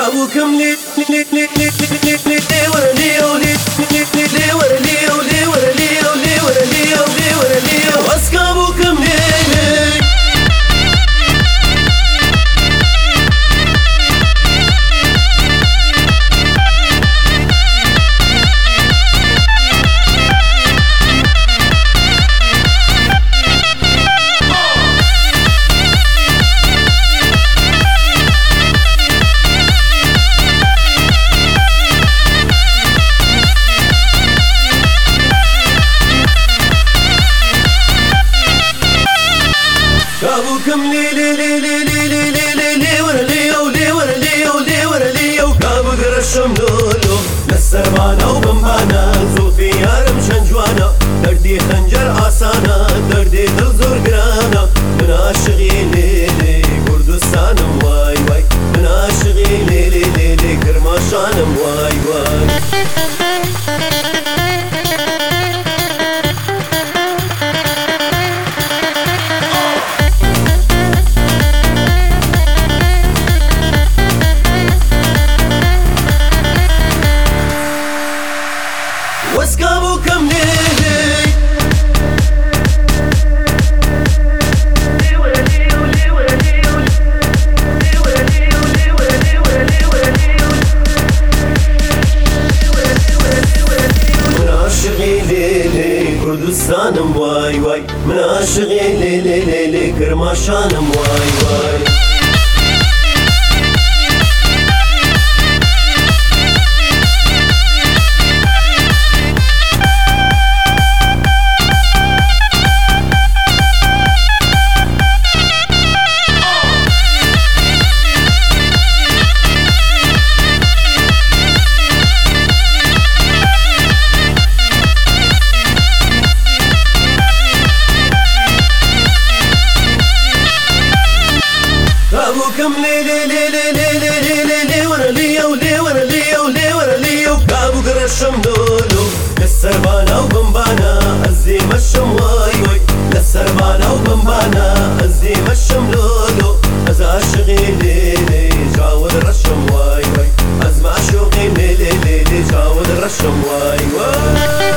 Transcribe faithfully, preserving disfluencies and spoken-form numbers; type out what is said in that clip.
كابوكم لي لي لي لي لي لي لي ورا لي ولي لي لي لي ورا لي ولي ورا لي ولي ورا لي ولي ورا لي واسكابوكم لي لي كابوكم لي لي لي لي لي لي لي لي لي ورا لي ولي ورا لي ولي ورا لي وكابو قرشم لولو للسربانة وبمبانا زوفي يارم شنجوانا دردي خنجر آسانا دردي دل زور قرانا من عاشقي لي لي كردستانم واي واي من عاشقي لي لي لي لي كرماشانم واي واي واسكابوكم لي من عاشقي لي لي كردستانم واي واي من عاشقي لي لي لي لي كرماشانم واي واي كابوكم لي لي لي لي لي لي لي لي لي ورا لي ولي ورا لي ولي ورا لي وكابو قرشم لولو للسربانة وبمبانا الزيم الشم واي واي للسربانة وبمبانا الزيم الشم لولو از عاشقي لي لي جاود الرشم واي واي از معشوقي لي لي لي لي جاود الرشم واي واي